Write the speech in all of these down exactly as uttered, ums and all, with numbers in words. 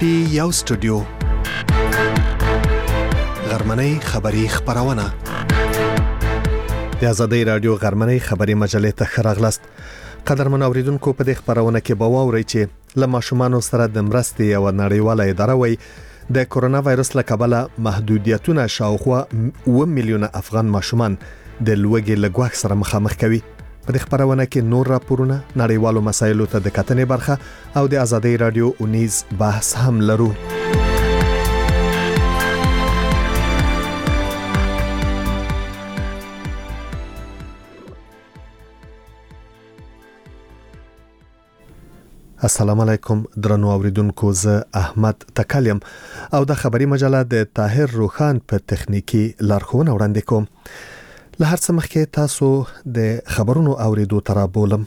پټي یو سټوډیو غرمنۍ خبری خبرونه د ازادۍ رادیو غرمنۍ خبری مجلې ته خراغلست. قدرمن اوریدونکو په دې خبرونه کې به واورئ چې له ماشومانو سره د مرستې او نړیواله اداره وای د کورونا وایرس له کبله محدودیتونه شاوخوا اوه میلیونه افغان ماشومان د لوږې له ګواښ سره مخامخ کوي. په دې خبرونه کې نور راپورونه، نړیوالو مسایلو ته د کتنې برخه او د ازادۍ رادیو اونیز بحث هم لرو. السلام علیکم درنو اوریدونکو، زه احمد تکلم او د خبری مجله د طاهر روخان په تخنیکی لارښوونه وړاندې کوم. له هر څه مخکې تاسو د خبرونو اوریدو تر بولم.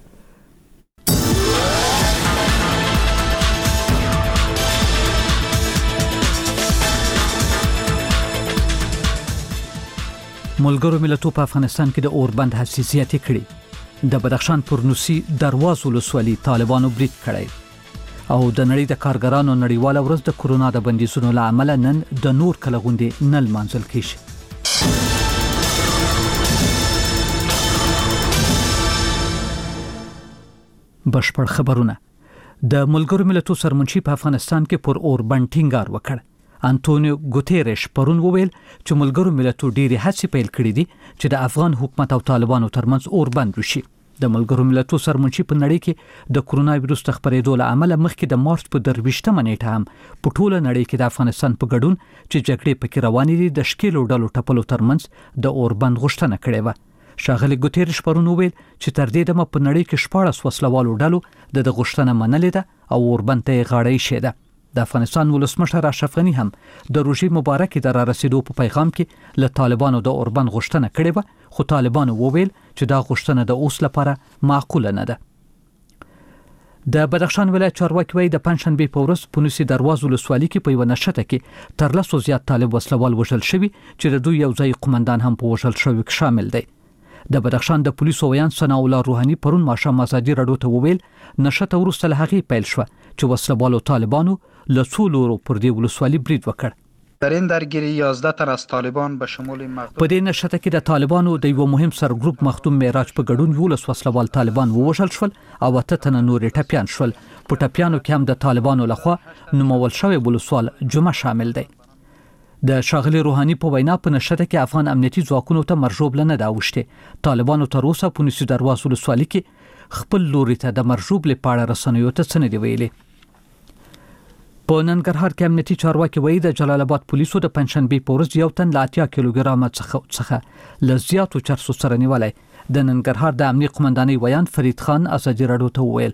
ملګرو ملتونو په افغانستان کې د اوربند حساسیت کړي. د بدخشان پرنوسی دروازو لسوالي طالبانو بریټ کړی او د نړۍ د کارګرانو نړیواله ورځ د کورونا د بندیزونو له امله نن د نور کله غونډې نه لمانځل کیږي. بشپړ خبرونه. د ملګرو ملتونو سرمنشي په افغانستان کې پر اوربند ټینګار وکړ. انټونیو ګوتيريش پرون وویل چې ملګرو ملتونو ډېری هڅې پیل کړې دي چې د افغان حکومت او طالبانو ترمنځ اوربند وشي. د ملګرو ملتونو سرمنشي په نړۍ کې د کورونا وایرس د خپرېدو له امله مخکې د مارچ په درویشتمه نیټه هم په ټوله نړۍ کې د افغانستان په ګډون چې جګړې پکې روانې دي د شکیلو ډلو ټپلو ترمنځ د اوربند غوښتنه کړې و. ښاغلي ګوتيريش پرون وویل چې تر دې دمه په نړۍ کې شپاړس وسلوالو ډلو د غوښتنه منلې ده او اوربند ته غاړه یې ده. د افغانستان ولسمشر اشرف غنی هم د روژې مبارکې د را رسیدو په پیغام کې له طالبانو د اوربند غوښتنه کړې و، خو طالبانو وویل چې دا غوښتنه د اوس لپاره معقوله نه ده. د بدخشان ولایت چارواکي وایي د پنځشنبې په ورځ پونوسی دروازو لسوالي کې په یوه نښته کې تر لسو زیات طالب وسلوال وژل شوي چې د دوی یو ځای قومندان هم په وژل شوي کې شامل دی. د بدخشان د پولیسو ویان ثناء الله روحاني پرون ماښام ازادي راډیو ته وویل نښته وروسته له هغې پیل شوه چې وسلوالو طالبانو له څو لورو پر دې ولسوالي برید وکړ. در این درگیری یازده تن از طالبان به شمول مخدوم په دې نښته کې د طالبانو د یو مهم سرګروپ مخدوم معراج په ګډون یولس وسلوال طالبان ووژل شول او اته تنه نور ټپیان شول. په ټپیانو کې هم د طالبانو لخوا نومول شوی ولسوال جمعه شامل دی. د ښاغلي روحاني په وینا په نښته کې افغان امنیتي ځواکونو ته مرجوب نه دا اوښتې. طالبانو تر اوسه په نسی دروازو ولسوالي کې خپل لوري ته د مرجوب لپاره رسنیو ته څه نه دی ویلي. په ننګرهار کې امنیتي چارواکي وایي د جلال آباد پولیسو د پنځشنبې په ورځ یو تن له اتیا کیلوګرامه څخه له زیاتو چرسو سره نیولی. د ننګرهار د امنیه قومندانۍ ویان فرید خان ازادي راډیو ته وویل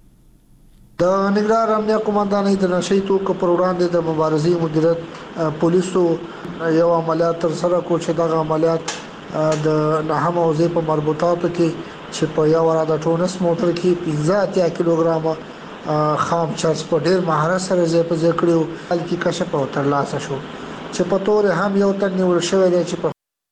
د ننګرهار امنیه قومندانۍ د نشي توکو پر وړاندې د مبارزې مدیریت پولیسو یو عملیات تر سره کو چې دغه عملیات د نهم اوزې په مربوطاتو کې چې په یو راده ټونس موټر کې پنځه اتیا کیلوګرامه خام چرس په ډیر مهارت سره زې په ذکرو بلکې کشف او ترلاسه شو چې په تور هم یو تن نیول شوی دی چې په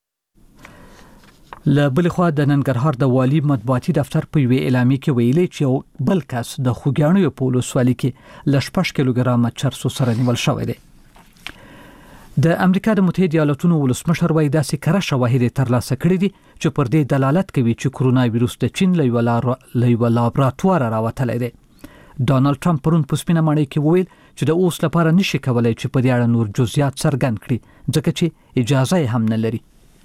له بل خوا د ننګرهار د والی مطبوعاتي دفتر په وی اعلامیه کې ویلي چې یو بل کس د خوګیاڼو په ولسوالۍ کې ل شپږ کیلوګرامه چرسو سره نیول شوی دی. د امریکا د متحده ایالاتونو ولسمشر وایي داسې کره شواهد ترلاسه کړي دي چې پر دې دلالت کوي چې کورونا وایرس د چین له یو لابراتوار راوتلی دی. ډانلډ ټرمپ پرون په سپینه ماڼۍ کې وویل چې د اوس لپاره نشي کولای چې په دې اړه نور جزئیات څرګند کړي ځکه چې اجازه یې هم نه لري.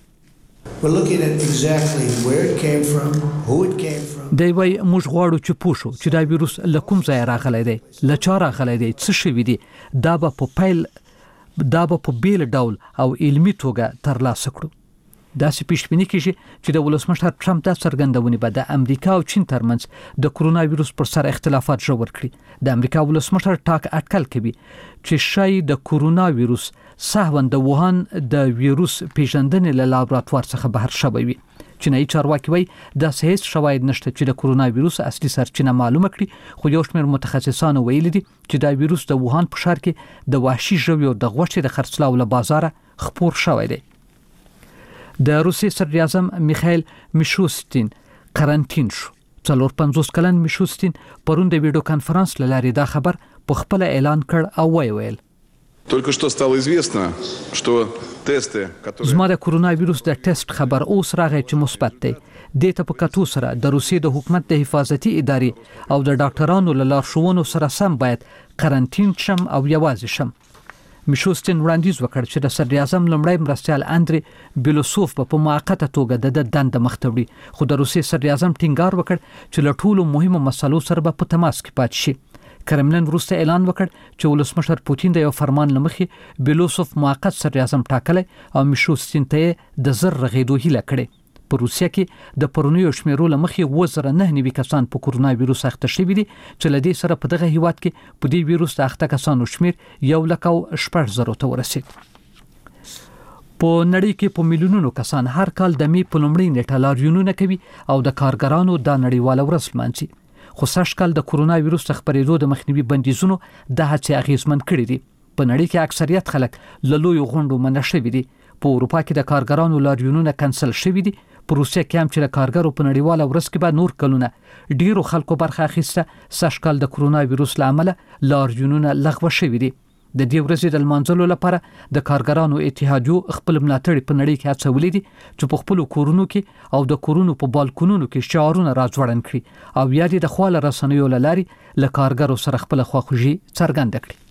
دی وایي موږ غواړو چې پوه شو چې دا ویروس له کوم ځای راغلی دی، له چا راغلی دی، څه شوي دي. دا به په پیل دا به په بیل ډول او علمي توګه ترلاسه کړو. داسې پیشبیني کیږي چې د ولسمشر ټرمپ دا څرګندونې به د امریکا او چین ترمنځ د کورونا وایرس پر سر اختلافات ژور کړي. د امریکا ولسمشر ټاک اټکل کوي چې شاید د کورونا وایرس سهوا د ووهان د وایرس پیژندنې له لابراتوار څخه بهر شوی وي. چینایي چارواکي وایي دا هیڅ شواهد نشته چې د کورونا وایرس اصلي سرچینه معلومه کړي، خو یو شمېر متخصصانو ویلي دي چې دا وایرس د ووهان په ښار کې د وحشي ژویو د غوښې د خرڅلاو له بازاره خپور شوی دی. د روسیې صدر اعظم میخائیل میشوستین قرنطین شو. څلور پنځوس کلن میشوستین پرون د ویډیو کانفرنس له لارې دا خبر په خپل اعلان کړ او ویل Только что стало известно, что тесты, которые زما د کورونا وایروس د ټیسټ خبر اوس راغی چې مثبت دی. د ته په کتو سره د روسیې د حکومت د حفاظتي ادارې او د ډاکټرانو له لارښوونو سره سم باید قرنټین شم او یوازې شم. میشوستین وړاندیز وکړ چې د صدر اعظم لومړی مرستیال اندري بیلوسوف په موقته توګه د دند مختوړي، خو د روسیې صدر اعظم ټینګار وکړ چې له ټولو مهمو مسلو سره به په تماس کې پاتې شي. کرملن وروسته اعلان وکړ چې ولسمشر پوتین د یو فرمان لمخې بیلوسوف موقت صدر اعظم ټاکلی او میشوستین ته د زر رغېدو هیله کړې. په روسیه کې د پرونیو شمیرو لمخې اووه زره نه نوي کسان په کورونا وایروس اخته شوي دي، چې له دې سره په دغه هیواد کې په دې وایروس د اخته کسانو شمیر یو لک او شپږ زرو ته ورسید. په نړۍ کې په میلیونونو کسان هر کال د می په لومړۍ نیټه لاریونونه کوي او د کارګرانو د نړیواله ورځ لمانځي. خو سږ کال د کورونا وایروس د خپرېدو د مخنیوي بندیزونو د هڅې اغیزمن کړي دي. په نړۍ کې اکثریت خلک له لویو غونډو منع شوي دي. په اروپا کې د کارګرانو لاریونونه کنسل شوي دي. په روسیه کې هم چې د کارګرو په نړیواله ورځ کې به نور کلونه ډیرو خلکو برخه اخیسته، سږ کال د کورونا وایروس له امله لاریونونه لغوه شوي دي. د دې ورځې د لمانځلو لپاره د کارګرانو اتحادیو خپل ملاتړي په نړۍ کې هڅولي دي چې په خپل کورونو کې او د کورونو په بالکونونو کې شعارونه راځوړند کړي او یا د خواله رسنیو لاري له کارګرو سره خپل خواخوږي څرګنده کړي.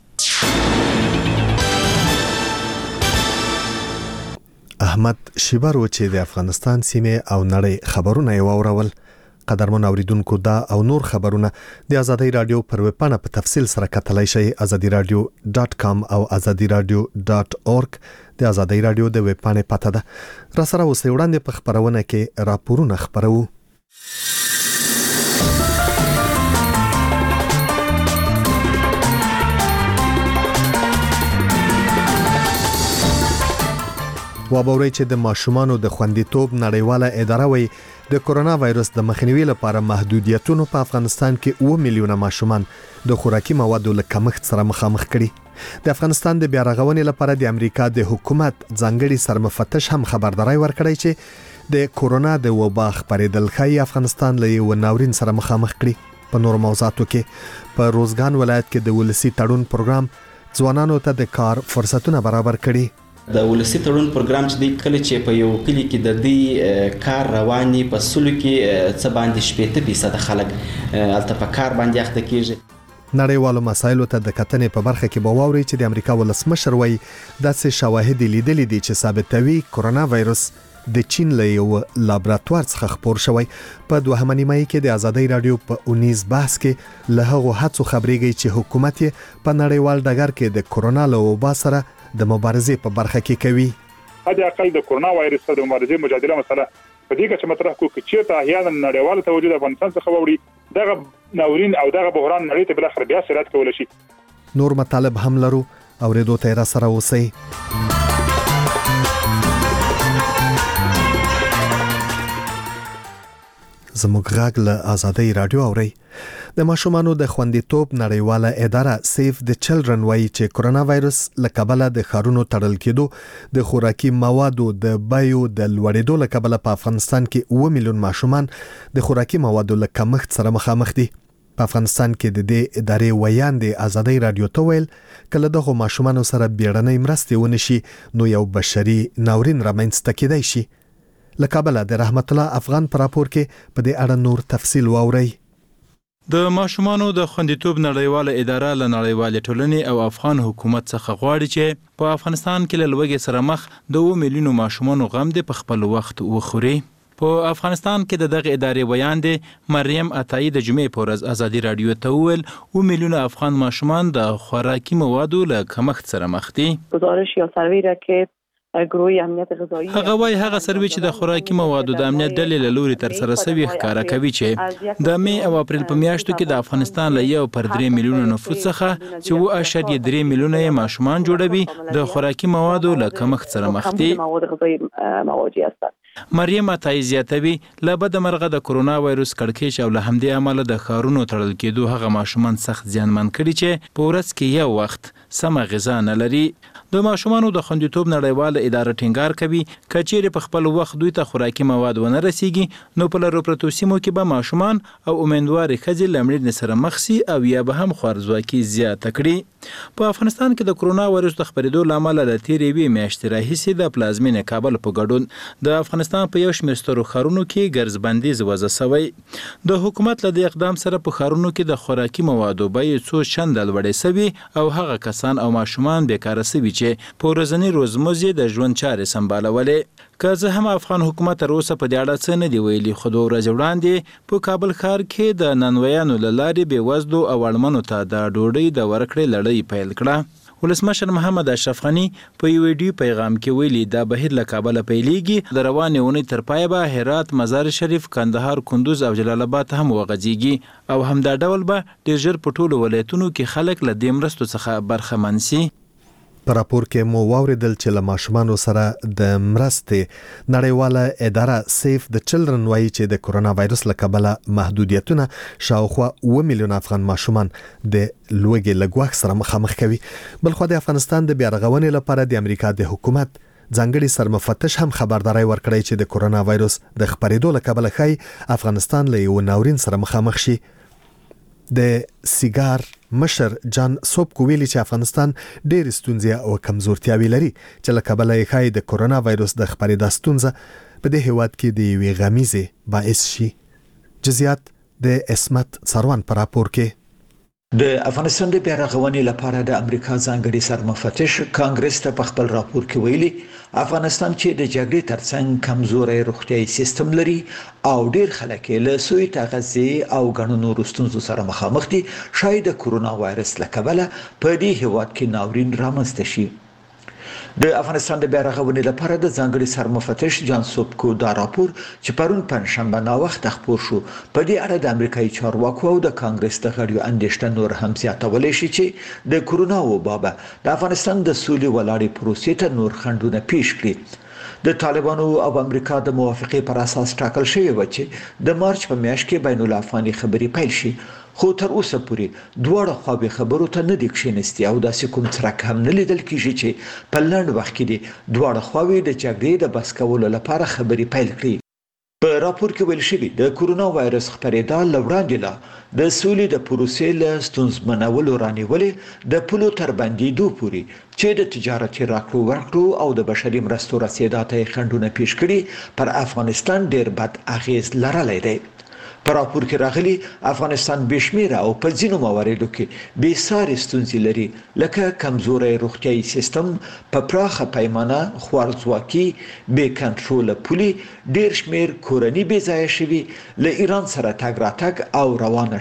احمد شیبارو چې د افغانستان سیمه او نړۍ خبرونه یې واورول. قدرمن اوریدونکو دا او نور خبرونه د ازادي رادیو پر ویب پاڼه په تفصیل سره کتلای شئ ازادي رادیو ډاټ کام او ازادي رادیو ډاټ اورګ. د ازادي رادیو د ویب پاڼې پته ده. را سره اوسئ، وړاندې په خبرونه کې راپورونه خبرو. وابوري چې د ماشومانو د خوندیتوب نړیواله اداره وایي د کورونا وایروس د مخنیوي لپاره محدودیتونو په افغانستان کې اووه میلیونه ماشومان د خوراکي موادو له کمښت سره مخامخ کړي. د افغانستان د بیا رغونې لپاره د امریکا د حکومت ځانګړي سرمفتش هم خبرداري ورکړی چې د کورونا د وبا خپرېدل ښایي افغانستان له یو ناورین سره مخامخ کړي. په نور موضوعاتو کې په روزګان ولایت کې د ولسی تړون پروګرام ځوانانو ته د کار فرصتونه برابر کړي. د ولسی تړون پروګرام چې د کلی چې په یو کلی کې د دې کار رواني په سلو کې څه باندې شپږ فیصد خلک الته په کار باندې اخته کیږي. نړیوالو مسایلو ته د کتنې په برخه کې بواوري چې د امریکا ولسمشر وایي داسې شواهد لیدلې دي چې ثابتوي کورونا وایروس د چین له یو لابراتوار څخه خپور شوی. په دوهمه نیمه کې د ازادي رادیو په اونیز بحث کې له هغو هڅو خبرېږي چې حکومت په نړیوال ډګر کې د کورونا له وبا سره د مبارزې په برخه کې کوي. حد اقل د کورونا وایرس سره د مبارزې مجادله مسله په دې کې چې مطرح کو چې ته احیانا نړیواله توجه د افغانستان څخه ووري دغه ناورین او دغه بحران نړۍ ته بل اخر بیا سرعت کول شي. نور مطالب هم لرو او ریدو ته را سره اوسئ. زموږ غږ له ازادي رادیو اوري. د ماشومانو د خوندیتوب نړیواله اداره سیف د چلډرن وایي چې کورونا وایروس له کبله د ښارونو تړل کېدو، د خوراکي موادو د بیو د لوړېدو له کبله په افغانستان کې اووه میلیون ماشومان د خوراکي موادو له کمښت سره مخامخ دي. په افغانستان کې د دې ادارې ویاندې ازادي رادیو ته ویل کله دغه ماشومانو سره بیړنۍ مرستې ونشي نو یو بشري ناورین رامنځته کېدای شي. له کابل د رحمت الله افغان پر راپور کې په دې اړه نور تفصیل واورئ. د ماشومانو د خوندیتوب نړیواله اداره له نړیوالې ټولنې او افغان حکومت څخه غواړي چې په افغانستان کې له لوږې سره مخ د اووه میلیونو ماشومانو غم د په خپل وخت وخوري. په افغانستان کې د دغه ادارې ویاندې مریم عطایی د جمعې په ورځ ازادي رادیو ته وویل اووه میلیونه افغان ماشومان د خوراکي موادو له کمښت سره مخ دي. گزارش یا سروی را که گروه امنیت غذایی هغه وایي هغه سروي چې د خوراکي موادو د امنیت ډلې له لوري تر سره شوی ښکارا کوي چې د می او اپریل په میاشتو کې د افغانستان له یو پر درې میلیونه نفوس څخه چې اووه اعشاریه درې میلیونه یې ماشومان جوړوي د خوراکي موادو له کمښت سره مخ دي. مریم عطایی زیاتوي له بده مرغه د کرونا وایروس کړکېچ او له همدې امله د ښارونو تړل کېدو هغه ماشومان سخت زیانمن کړي چې په ورځ کې یو وخت سمه غذا نه لري. د ماشومانو د خوندیتوب نړیواله اداره ټینګار کوي که چیرې په خپل وخت دوی ته خوراکي مواد ونه رسیږي نو په لرو پرتو سیمو کې به ماشومان او امیندوارې ښځې له مړینې سره مخ سي او یا به هم خوارځواکي زیاته کړي. په افغانستان کې د کرونا وایروس د خپرېدو له امله له تېرې یوې میاشتې راهیسې د پلازمینې کابل په ګډون د افغانستان په یو شمېر سترو ښارونو کې ګرځبندیز وضع شوی. د حکومت له دې اقدام سره په ښارونو کې د خوراکي موادو بیې څو چنده لوړې سوي او هغه کسان او ماشومان بیکاره سوي چې په ورځني روزمرې د ژوند چارې سمبالولې. که زه هم افغان حکومت تر اوسه په دې اړه څه نه دی ویلي، خو دوه ورځې وړاندې په کابل ښار کې د نانوایانو له لارې بېوزلو او اړمنو ته د ډوډۍ د ورکړې لړۍ پیل کړه. ولسمشر محمد اشرف غني په یو ویډیو پیغام کې ویلي دا بهیر له کابله پیلېږي، د روانې اونۍ تر پایه به هرات، مزار شریف، کندهار، کندوز او جلال آباد هم وغځېږي او همدا ډول به ډېر ژر په ټولو ولایتونو کې خلک له دې مرستو څخه برخمن سي. په راپور کې مو واوریدل چې له ماشومانو سره د مرستې نړیواله اداره سیف د چلډرن وایي چې د کرونا وایروس له کبله محدودیتونه شاوخوا اوه میلیون افغان ماشومان د لوږې له ګواښ سره مخامخ کوي. بلخوا د افغانستان د بیارغونې لپاره د امریکا د حکومت ځانګړي سرمفتش هم خبرداري ورکړی چې د کرونا وایروس د خپرېدو له کبله ښایي افغانستان له یو ناورین سره مخامخ شي. د سیګار مشر جان سوبکو ویلي چې افغانستان ډېر ستونزې او کمزورتیاوې لري چې له کبله یې ښایي د کرونا وایروس د خپرېدا ستونزه په دې هیواد کې د یوې غمیزې باعث شي. جزئیات د اسمت سروان په راپور کې. د افغانستان د بیارغونې لپاره د امریکا ځانګړي سرمفتش کانګرس ته په خپل راپور کې ویلي افغانستان چې د جګړې ترڅنګ کمزوري روغتیايي سیستم لري او ډیر خلک له سوی تغذیه او غنو نورو ستونزو سره مخامخ دي، شاید د کرونا وایرس له کبله په دې هیواد کې ناورین رامنځته شي. د افغانستان د بیارغونې لپاره د ځانګړي سرمفتش جان سوبکو دا راپور چې پرون پنځشنبه ناوخته خپور شو په دې اړه د امریکایي چارواکو او د کانګرس د غړیو اندېښنه نور هم زیاتولی شي چې د کرونا وبا د افغانستان د سولې ولاړې پروسې ته نور خنډونه پیښ کړي. د طالبانو او امریکا د موافقې پر اساس ټاکل شوی و چې د مارچ په میاشت کې بین الافغاني خبرې پیل شي، خو تر اوسه پورې دواړه خواوې خبرو ته نه دي کښېنستي او داسې کوم څرک هم نه لیدل کېږي چې په لنډ وخت کې دي دواړه خواوې د جګړې د بس کولو لپاره خبرې پیل کړي. په راپور کې ویل شوي د کرونا وایرس خپرېدا له وړاندې لا د سولې د پروسې له ستونزمنولو رانیولې د پولو تر بندېدو پورې چې د تجارتي راکړو ورکړو او د بشري مرستو رسېدا ته خنډونه پیښ کړي پر افغانستان ډېر بد اغېز لرلی دی. په راپور کې راغلي افغانستان بشمیره او په ځینو مواردو کې بې ساري ستونزې لري، لکه کمزوری روغتیايي سیستم، په پراخه پیمانه خوارځواکي، بې کنټروله پولي، ډېر شمېر کورني بې ځایه شوي، له ایران سره تګ راتګ او روانه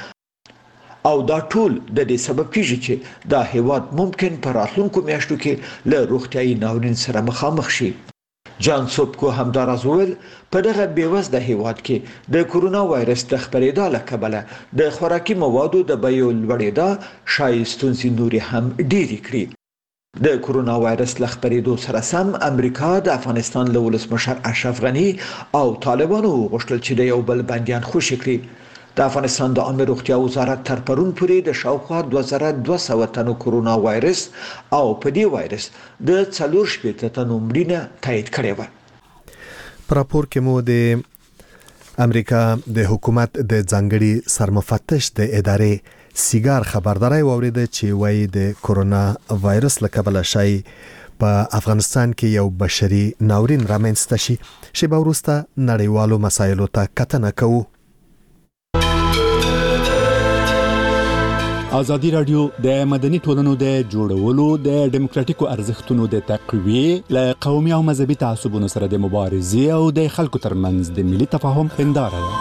شخړه، او دا ټول د دې سبب کیږي چې دا هیواد ممکن په راتلونکو میاشتو کې له روغتیايي ناورین سره مخامخ شي. جان سوبکو همداراز وویل په دغه بېوزله هیواد کې د کرونا وایرس د خپرېدا له کبله د خوراکي موادو د بیو لوړېدا ښایي ستونزې نورې هم ډېرې کړي. د کرونا وایرس له خپرېدو سره سم امریکا د افغانستان له ولسمشر اشرف غني او طالبانو وغوښتل چې د یو بل بندیان خوشي کړي. د افغانستان د عامه روغتیا وزارت تر پرون پورې د شاوخوا دوه زره دوه سوه تنو کرونا وایرس او په دې وایرس د څلور شپېته تنو مړینه تایید کړې وه. په راپور کې مو د امریکا د حکومت د ځانګړي سرمفتش د ادارې سیګار خبرداري واوریده چې وایي د کرونا وایرس له کبله شایي په افغانستان کې یو بشري ناورین رامنځته شي. شیبه وروسته نړیوالو مسایلو ته کتنه کوو. ازادي راډیو د مدني ټولنو د جوړولو د ډیموکراتیکو ارزښتونو د تقویې له قومي او مذهبي تعصبونو سره د مبارزې او د خلکو ترمنځ د ملي تفاهم هنداره ده.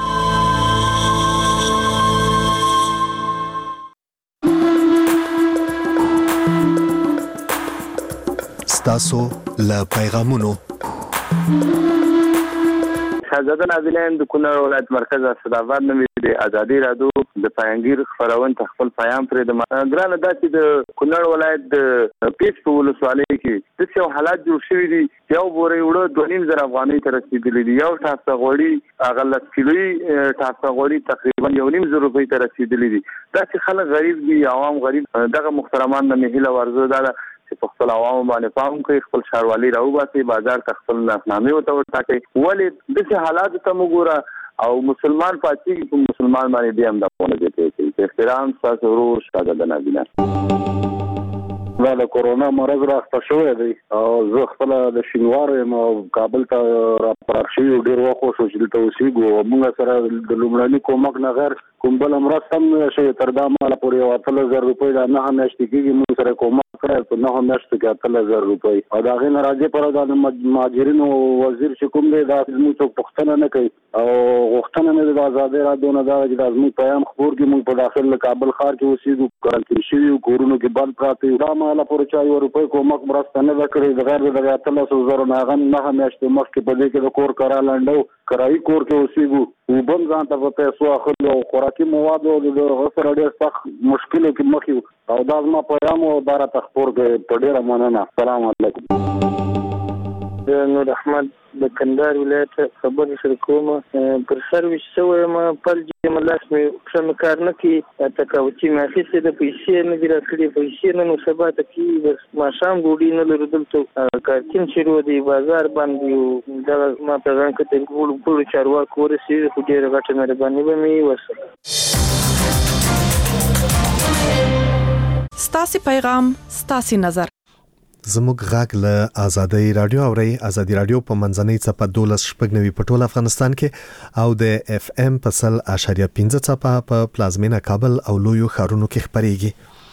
ستاسو له پیغامونو شاهزاده نابلین د کونړ ولایت مرکز اسداباد نومې د ازادي رادیو د پیغمبر خبرونه خپل پیغام پرې د ګرانه داسې د کونړ ولایت د پیښ په ولسوالۍ کې د څو حالات جوړ شوي دي. یو بورې وړو دوه نیم زره افغانۍ ته رسیدلي دي. یو ټاسه غوړي هغه لس کیلوي ټاسه غوړي تقریبا یو نیم زره روپۍ ته رسیدلي دي. داسې خلک غریب دي، عوام غریب. دغه محترمان د مهیله ورزو دا چې په خپل عوامو باندې پام کوي، خپل ښاروالي راوباسي، بازار ته خپل نافنامې ورته ورټاکي. ولې داسې حالاتو ته وګوره او مسلمان پاتې په مسلمان باندې بیا هم دا پونه کوي. احترام ستاسو ورور شاهزاده نابلین. دا د کورونا مرض راخته شوی دی او زه خپل د شینوار یم او کابل ته راپرار شوی ډېر وخت شو چې دلته اوسېږو. موږ سره د لومړني کومک نه غیر کوم بله مرسته هم نه شوې تر دا مهاله پورې یو اتلس زره روپۍ دا نهه میاشتې کېږي موږ سره کومک کړی په نهه میاشتو کې اتلس زره روپۍ. او د هغې نه راځي پر دا د مهاجرینو وزیر چې کوم دی دا زموږ څوک پوښتنه نه کوي او غوښتنه مې د ازادۍ راډیو نه دا چې دا زموږ پیام خپور کړي. موږ په داخل د کابل ښار کې اوسېږو، کارانتین شوي یو، کورونو کې بند پراته یو. دا مهاله پورې چا یو روپۍ کومک مرسته نه ده کړې د غیر د دغه اتلسو زرو نه. هغه نهه میاشتې مخکې په دې کې د کور کرا لنډو کرایي کور کې اوسېږو. اوبه هم ځان ته په پیسو اخلو او خوراکي موادو د هغه سره ډېر سخت مشکلو کې مخ یو. او دا زما پیغام او دا راته خپور کړی. په ډېره مننه. السلام علیکم. نور احمد د کندهار ولایت خبرې شریکوم. پر سرویس شوی یم پل جیم لاس مې ښه مې کار نه کوي. تقاوتي مې اخیستې ده، پیسې نه دي راکړې. پیسې نه نو سبا ته کېږي. بس ماښام ډوډۍ نه لرو. دلته کارتین شروع دی، بازار بند دی. دغه ما پیغام که د ټولو چارواکو ورسېږي خو ډېره غټه مهرباني به مې وسله. ستاسې پیغام ستاسې نظر. زموږ غاګ له ازادي رادیو اوري. ازادي رادیو په منځنۍ چپه دولس شپږ نوي په ټول افغانستان کې او د اف ام په سل اشاریه پنځه چپه په پلازمینه کابل او لویو ښارونو کې خبريږي.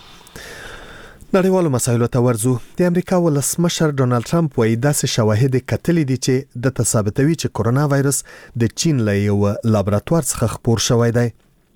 نړیوالو مسایلو ته ورځو. د امریکا ولسمشر ډونالد ټرمپ وايي داسې شواهد کتلې دي چې د ثابتوي چې کورونا وایرس د چین له یو لابراتوار څخه خپور شوی دی.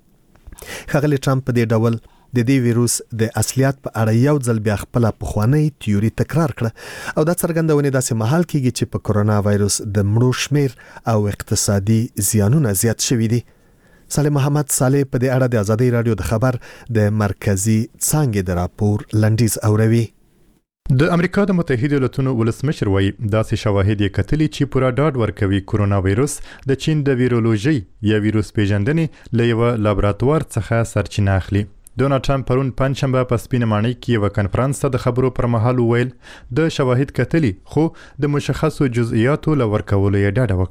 ښاغلی ټرمپ په دې ډول د دې ویروس د اصلیت په اړه یو ځل بیا خپل پخوانی تیوري تکرار کړه او دا څرګندونه داسې مهال کېږي چې په کورونا وایرس د مړو شمیر او اقتصادي زیانونه زیات شوي دي. صالح محمد صالح په دې اړه د ازادي رادیو د خبر د مرکزی څانګې د راپور لنډیز اوروي. د امریکا د متحده ایالاتونو ولسمشر وایي داسې شواهد یې کتلي چې پورا ډاډ ورکوي کورونا وایرس د چین د ویرولوژي یا ویروس پیژندنې له یو لابراتوار څخه سرچینه اخلي. ډونالد ټرمپ پرون پنځشنبه په سپینه ماڼۍ کې یو کانفرنس ته د خبرو پر مهال وویل د شواهد کتلي خو د مشخصو جزئیاتو لور کولو یې ډاډ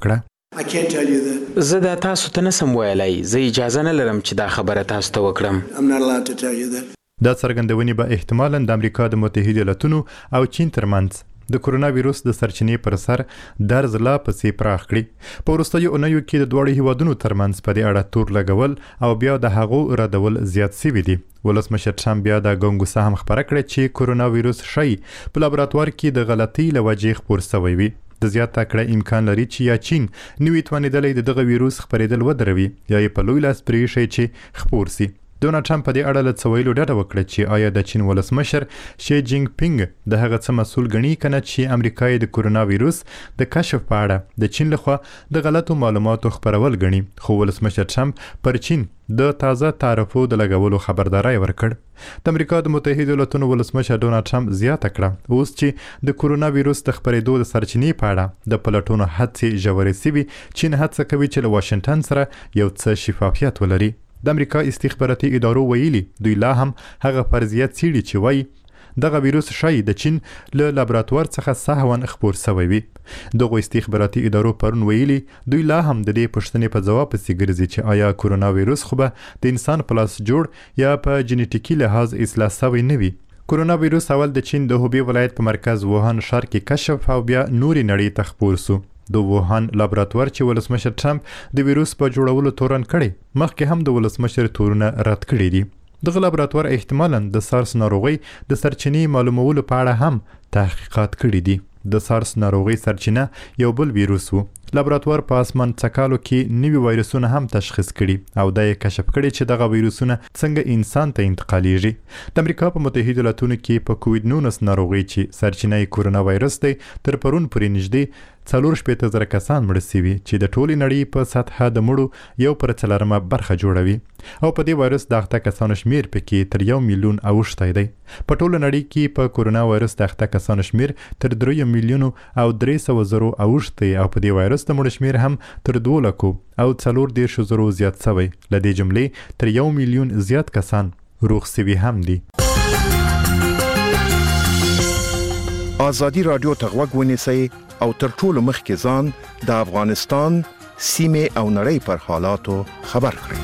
وکړه. زه دا تاسو ته نسم ویلای. زه اجازه نه لرم چې دا خبره تاسو ته وکړم. دا څرګندونې به احتمالاً د امریکا د متحده ایالاتونو او چین ترمنځ د کورونا وایرس د سرچینې پر سر درز لا پسې پراخ کړي. په وروستیو اونیو کې د دواړو هیوادونو ترمنځ په دې اړه تور لګول او بیا د هغو ردول زیات شوي دي. ولسمشر ټرمپ بیا د ګونګوسه هم خبره کړې چې کورونا وایرس شی په لابراتوار کې د غلطۍ له وجې خپور شوی وي. د زیاته کړه امکان لري چې یا چین نوې توانېدلې د دغه وایرس خپرېدل ودروي یا یې په لوی لاس پرې شي چې خپور سي. ډونالد ټرمپ په دې اړه له څه ویلو ډډه وکړه چې آیا د چین ولسمشر شي جینګ پینګ د هغه څه مسؤل ګڼي کنه چې امریکا د کورونا وایرس د کشف په اړه د چین لخوا د غلطو معلوماتو خپرول ګڼي. خو ولسمشر ټرمپ پر چین د تازه تعرفو د لګولو خبرداري ورکړ. د امریکا د متحده ایالاتونو ولسمشر ډونالد ټرمپ زیاته کړه اوس چې د کورونا وایرس د خپرېدو د سرچینې په اړه د پلټونو هڅې ژورې سوي. چین هڅه کوي چې له واشنگټن سره یو څه شفافیت ولري. د امریکا استخباراتي ادارو ویلي دوی لا هم هغه فرضیات څېړي چې وایي دغه وایرس شاید د چین له لابراتوار څخه سهوا خپور شوی وي. دغه استخباراتي ادارو پرون ویلي دوی لا هم د دې پوښتنې په ځواب پسې ګرځي چې آیا کورونا وایرس خو به د انسان په لاس جوړ یا په جینیټیکي لحاظ اصلاح شوی نه وي. کورونا وایرس اول د چین د هوبی ولایت په مرکز ووهان ښار کې کشف او بیا نوري نړۍ ته خپور شو. د ووهان لابراتوار چې ولسمشر ټرمپ د وایرس په جوړولو تورن کړي مخکې هم د ولسمشر تورونه رد کړي دي. دغه لابراتوار احتمالاً د سارس ناروغي د سرچینې معلومولو په اړه هم تحقیقات کړي دي. د سارس ناروغي سرچینه یو بل وایرس و. لابراتوار په اسمان څکالو کې نوي وایرسونه هم تشخیص کړي او دا یې کشف کړي چې دغه وایرسونه څنګه انسان ته انتقالیږي. د امریکا په متحده ایالاتونو کې په کووید نولس ناروغي چې سرچینه یې کورونا وایرس دی تر پرون پورې نږدې څلور شپېته زره کسان مړه شوي چې د ټولې نړۍ په سطحه د مړو یو پر څلورمه برخه جوړوي او په دې وایرس د اخته کسانو شمیر پکې تر یو میلیون اوښتی دی. په ټوله نړۍ کې په کورونا وایرس د اخته کسانو شمیر تر درې میلیونو او درې سوه زرو اوښتی او په دې وایرس د مړو شمیر هم تر دوه لکو او څلور دېرشو زرو زیات شوی. له دې جملې تر یو میلیون زیات کسان روغ شوي هم دي. آزادی رادیو ته غوږ ونیسئ او تر ټولو مخکې ځان د افغانستان سیمې او نړۍ پر حالاتو خبر کړئ.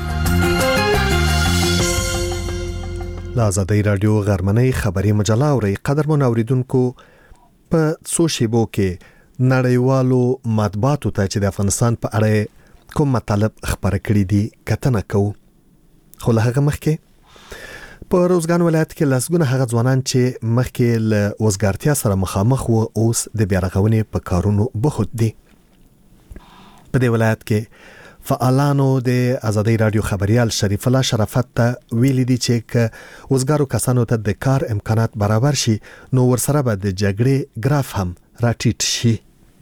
له آزادی رادیو غرمنۍ خبري مجله اورئ. قدرمن اوریدونکو، په څو شیبو کې نړیوالو مطبوعاتو ته چې د افغانستان په اړه کوم مطالب خبره کړي دي کتنه کوو. خو له هغه مخکې په روزګان ولایت کې لسګونه هغه ځوانان چې مخکې له وزګارتیا سره مخامخ وو اوس د بیا رغونې په کارونو بوخت دي. په دې ولایت کې فعالانو د آزادی رادیو خبريال شریف الله شرافت ته ویلي دي چې ک وزګارو کسانو ته د کار امکانات برابر شي نو ورسره به د جګړې ګراف هم راټیټ شي.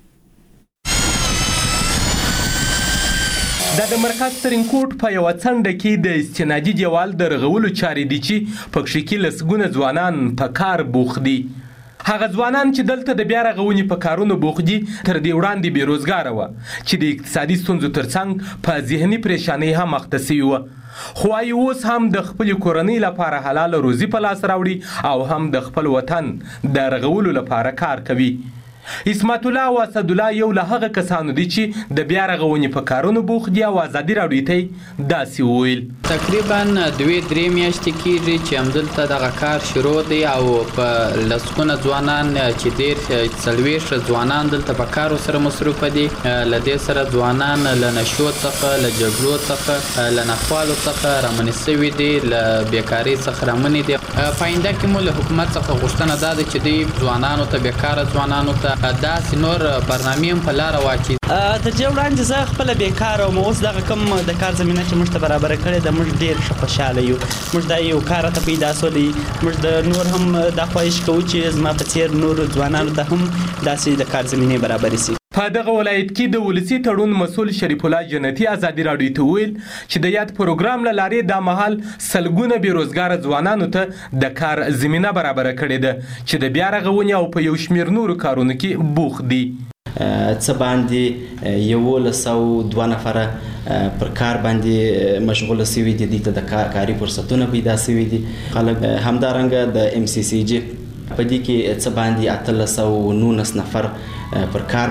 دا د مرکز ترینکوټ په یو څنډه کې د استنادي دیوال د رغولو چارې دي چې پکې کې لسګونه ځوانان په کار بوخت دي. هغه ځوانان چې دلته د بیا رغونې په کارونو بوخت دي تر دې وړاندې بیروزګاره وو چې د اقتصادي ستونزو ترڅنګ په ذهني پریشانۍ هم اخته شوي وو. خو اوس هم د خپل کورنۍ لپاره حلال روزي په لاس راوړي او هم د خپل وطن د رغولو لپاره کار کوي. اسمت الله او اسد الله یو له هغه کسانو دي چې د بیا رغونې په کارونو بوخت دي او آزادي راډیو ته داسې وویل. تقریبا دوه درې میاشتې کېږي چې همدلته دغه کار شروع دی او په لسګونه ځوانان چې ډېر څلوېښت ځوانان دلته په کارو سره مصروفه دي. له دې سره ځوانان له نشو څخه، له جګړو څخه، له ناخوالو څخه رامنې شوي دي، له بیکارۍ څخه رامنې دي. په آینده کې مو له حکومت څخه غوښتنه دا ده چې دوی ځوانانو ته، بیکاره ځوانانو ته داسې نور برنامې هم په لاره واچي. تر دې وړاندې زه خپله بیکاره وم، اوس دغه کوم د کار زمینه چې موږ ته برابره کړې ده موږ ډېر ښه خوشحاله یو. موږ دا یو کار راته پیدا سولی، موږ د نور هم دا خواهش کوو چې زما په څېر نورو ځوانانو ته هم داسې د کار زمینې برابرې شي. په دغه ولایت کې د ولسی تړون مسول شریف الله جنتی آزادي راډیو ته ویل چې د یاد پروګرام له لارې د مهال سلګونه بیروزګار ځوانانو ته د کار زمینه برابره کړې ده چې د بیا رغونې او په یو شمېر نورو کارونو کې بوخت دي. څه باندې یولس سوه دوه نفره پر کار باندې مشغوله شوي دي، دوی ته د کاري فرصتونه پیدا شوي دي. خلک همدارنګه د ام سی سی جي په دې کې څه باندې اتلس سوه نولس نفر پر کار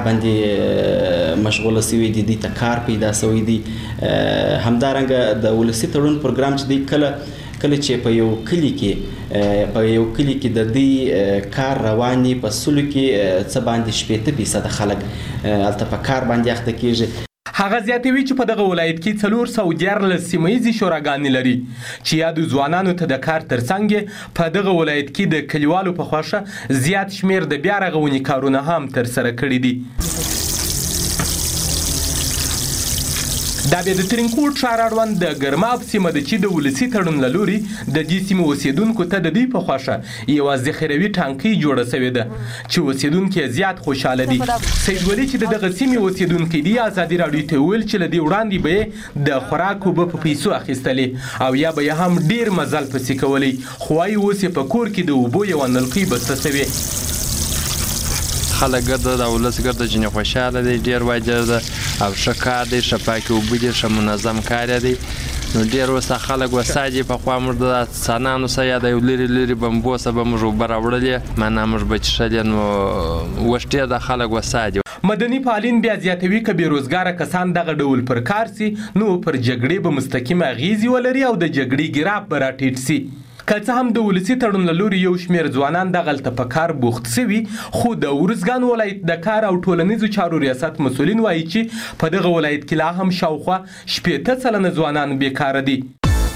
باندې مشغوله شوي دي، دوی ته کار پیدا شوی دي. همدارنګه د ولسی تړون پروګرام چې دی کله کله چې په یو کلی کې په یو کلی کې د دې کار رواني په سلو کې څه باندې شپېته فیصده خلک هلته په کار باندې اخته کېږي. هغه زیاتوي چې په دغه ولایت کې څلور سوه دیارلس سیمه ییزې شوراګانې لري چې یادو ځوانانو ته د کار ترڅنګ په دغه ولایت کې د کلیوالو په خوښه زیات شمېر د بیا رغونې کارونه هم ترسره کړي دي. دا بیا د ترینکوټ ښار اړوند د ګرماب سیمه ده چې د ولسي تړون له لوري د دې سیمې اوسېدونکو ته د دوی په خوښه یوه ذخیروي ټانکۍ جوړه شوې ده چې اوسېدونکي زیات خوشحاله دي. سید ولي چې د دغه سیمې اوسېدونکی دی آزادي راډیو ته وویل چې له دې وړاندې به یې د خوراک اوبه په پیسو اخیستلې او یا به یې هم ډېر مزل پسې کولی، خو وایي اوس یې په کور کې د اوبو یوه نلکۍ بسته شوې. خلک ګرده د ولس ګرده ځینې خوشحاله دی، ډېر واجر ده او ښه کار دی، ښه پاکې اوبه دي، ښه منظم کار دی. نو ډېر اوس خلک وسا دي، پخوا موږ د افسانانو څخه یا د یو لرې لرې بمبو څخه به موږ اوبه راوړلې، معنا موږ به څښلې. نو اوس ډېر د خلک وسا دي. مدني فعالین بیا زیاتوي که بیروزګاره کسان دغه ډول پر کار سي نو پر جګړې به مستقیم اغیزې ولري او د جګړې ګراف به راټیټ سي. که څه هم د ولسي تړون له لوري یو شمېر ځوانان دغلته په کار بوخت شوي، خو د ارزګان ولایت د کار او ټولنیزو چارو ریاست مسؤلین وایي چې په دغه ولایت کې لا هم شاوخوا شپېته سلنه ځوانان بیکاره دي.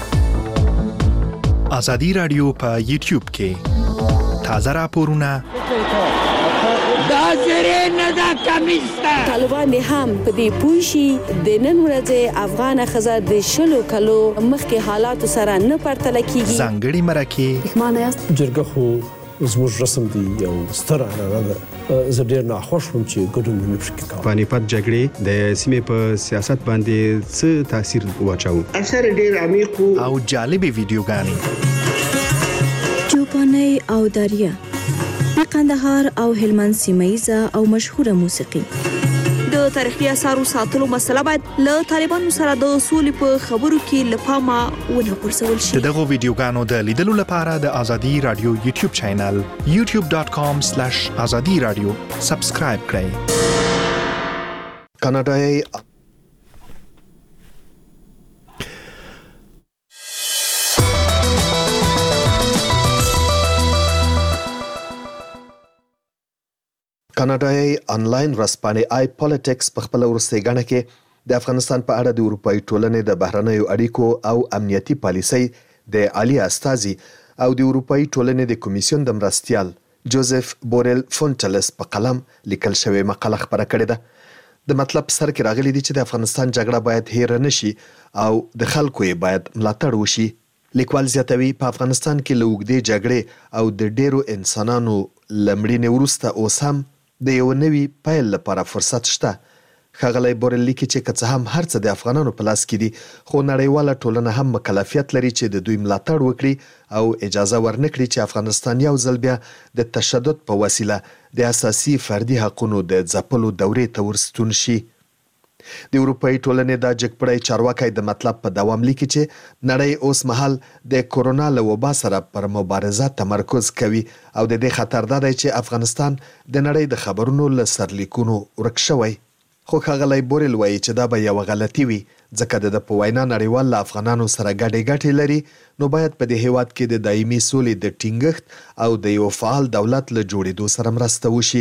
آزادي راډیو په یوټیوب کې تازه راپورونه طالبان دې هم په دې پوه شي د نن ورځې افغانه ښځه د شلو کلو مخکې حالاتو سره نه پرتله کیږي. ځانګړي مرکې معنی است جرګه خو زموږ رسم دی او ستر عنعنه ده. زه ډېر ناخوښ وم چې ګډون مې پکې کاوه. پانیپت جګړې د سیمې په سیاست باندې څه تاثیر واچاوه؟ اثر ډېر عمیق او جالبې ویډیوګانې چوپاني او داریا د قندهار او هلمند سیمه او مشهوره موسیقي. د تاریخي اثارو ساتلو مسله باید له طالبانو سره د سولې په خبرو کې لپاره ونه پرسول شي. دغه ویډیوګانو د لیدلو لپاره د ازادي رادیو یوټیوب چینل یوټیوب ډاټ کام سلیش ازادي رادیو سبسکرایب کړئ. کاناډایي کاناډایي انلاین رسپانې آی پالیټکس په خپل ورستۍ غاڼه کې د افغانستان په اړه د اروپאי ټولنې د بهرنیو اړیکو او امنیتي پالیسۍ د عالی استازي او د اروپאי ټولنې د کمیسیون د مرستیال جوزف بورل فونټلس په قلم لیکل شوی مقاله خبره کړې ده. د مطلب سر کې راغلي دي چې د افغانستان جګړه باید هیر نشي او د خلکو یې باید ملاتړ وشي. لیکوال زیاتوي په افغانستان کې له اوږدې جګړې او د ډیرو انسانانو لمړینې وروسته اوس هم د یو نوي پیل لپاره فرصت شته. ښاغلی بورل لیکي چې که څه هم هر څه د افغانانو په لاس کې دي خو نړیواله ټولنه هم مکلفیت لري چې د دوی ملاتړ وکړي او اجازه ورنکړي چې افغانستان یو ځل بیا د تشدد په وسیله د اساسي فردي حقوقو د ځپلو دورې ته ورستون شي. د اروپאי ټولنې د جګپړی چارواکي د مطلب په دوام لیکي چې نړۍ اوس مهال د کورونا له وبا سره پر مبارزه تمرکز کوي او د دې خطر ده چې افغانستان د نړۍ د خبرونو له سرلیکونو ورک شوی. خو ښاغلی بورل وایي چې دا به یو غلطي وي ځکه د په وینا نړیوال له افغانانو سره ګډې ګټې لري نو باید په دې هیواد کې د دایمي سولې د ټینګښت او د یو فعال دولت له جوړېدو سره مرسته وشي.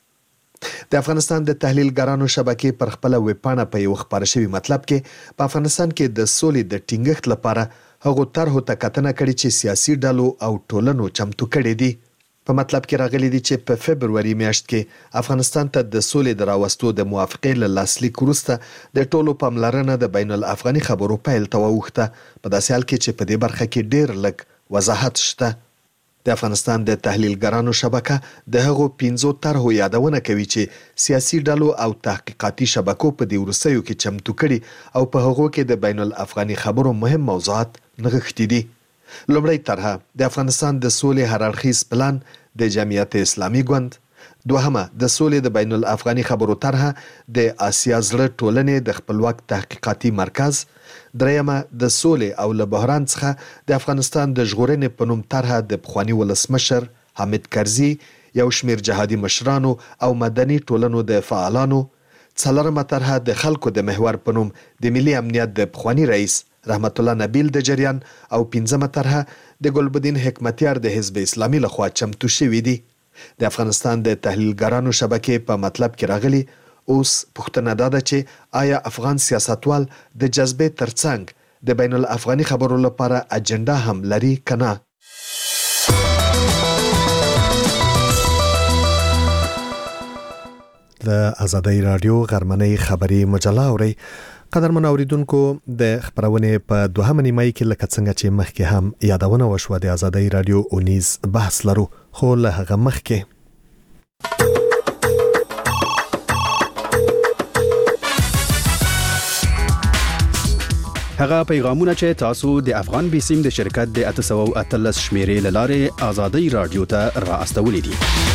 د افغانستان د تحلیلګرانو شبکې پر خپل ویبپاڼه په یو خبر شوی مطلب کې په افغانستان کې د سولې د ټینګښت لپاره هغه طرحو ته کتنه کړې چې سیاسي ډلو او ټولنو چمتو کړي دي. په مطلب کې راغلي دي چې په فبروري میاشت کې افغانستان ته د سولې د راوستو د موافقې له لاسلیک وروسته د ټولو پاملرنه د بین الافغاني خبرو پیل ته واوښته په داسې حال کې چې په دې برخه کې ډېر لږ وضاحت شته. د افغانستان د تحلیلګرانو شبکه د هغو پنځو طرحو یادونه کوي چې سیاسي ډلو او تحقیقاتي شبکو په دې وروستیو کې چمتو کړي او په هغو کې د بین الافغاني خبرو مهم موضوعات نغښتي دي. لومړی طرحه د افغانستان د سولې هررخیز پلان د جمعیت اسلامي ګوند، دوهمه د سولې د بین الافغاني خبرو طرحه د آسیا زړه ټولنې د خپلواک تحقیقاتي مرکز، دریمه د سولې او له بحران څخه د افغانستان د ژغورنې په نوم طرحه د پخواني ولسمشر حامد کرزي، یو شمیر جهادي مشرانو او مدني ټولنو د فعالانو، څلورمه طرحه د خلکو د محور په نوم د ملي امنیت د پخواني رئیس رحمت الله نبیل د جریان او پنځمه طرحه د ګلبدین حکمتیار د حزب اسلامي لخوا چمتو شوې دي. د افغانستان د تحلیلګرانو شبکې په مطلب کې راغلي اوس پوښتنه دا ده چې آیا افغان سیاستوال د جذبې ترڅنګ د بین الافغاني خبرو لپاره اجنډا هم لري کنه؟ د ازادۍ رادیو غرمنۍ خبري مجله اوري. قدرمن اوریدونکو د خبرونه په دوهمه نیمه کې لکه څنګه چې مخکې هم یادونه وشوه د ازادۍ رادیو اونیز بحث لرو خو له هغه مخکې هغه پیغامونه چې تاسو د افغان بیسیم د شرکت د اته سوه او اتلس شمیرې لاره ازادۍ رادیو ته را استولې دي.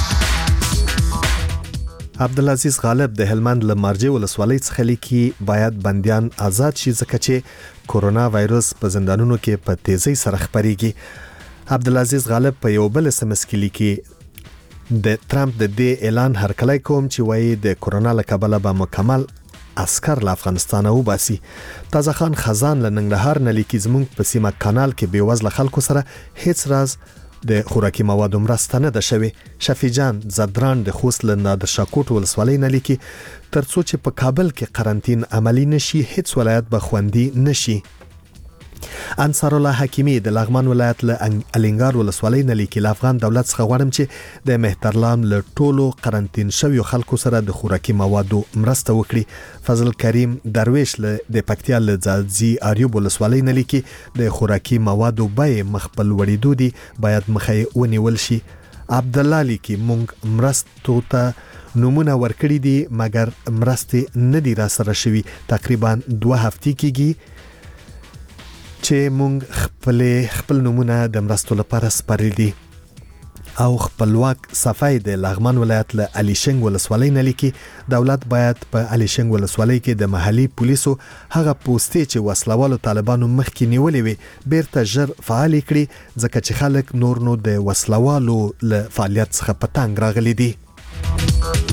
عبدالعزیز غالب د هلمند لمرجه ولسوالۍ څخه لیکي باید بنديان آزاد شي ځکه چې کورونا وایروس په زندانونو کې په تیزی سره خپریږي. عبدالعزیز غالب په یو بل اس ام اس کې لیکي د ټرمپ د دې اعلان هرکلی کوم چې وایي د کورونا له کبله به مکمل عسكر له افغانستان او باسي. تازه خان خزان له ننګرهار نه لیکي زموږ په سیمه کانال کې بیوزله خلکو سره هیڅ راز د خوراکي موادو مرسته نه ده شوې. شفیع جان زدران د خوست له نادر شاکوټ ولسوالۍ نه لیکي ترڅو چې په کابل کې قرنطین عملی نشي هیڅ ولایت به خوندي نشي. انصار الله حکیمی د لغمان ولایت له الینګار ولسوالۍ نه لیکي له افغان دولت څخه غواړم چې د مهترلام له ټولو قرنټین شویو خلکو سره د خوراکي موادو مرسته وکړي. فضل کریم درویش له د پکتیا له ځاځي اریوب ولسوالۍ نه لیکي د خوراکي موادو بیې مخبل وړېدو دي باید مخه ونیول شي. عبد الله لیکي مونږ مرستو ته نمونه ورکړي دي مګر مرستې نه دي را سره شوي. تقریبا دوه هفتې کېږي چې مونږ خپل خپل نمونه د مرستو لپاره سپارلي دي. او خپلواک صفای د لغمان ولایت له الیشنګ ولسوالۍ نه لیکي دولت باید په الیشنګ ولسوالۍ کې د محلي پولیسو هغه پوستې چې وسلوالو طالبانو مخکې نیولې وي بیرته ژر فعال کړي ځکه چې خلک نور نو د وسلوالو له فعالیت څخه په تنګ راغلي دي.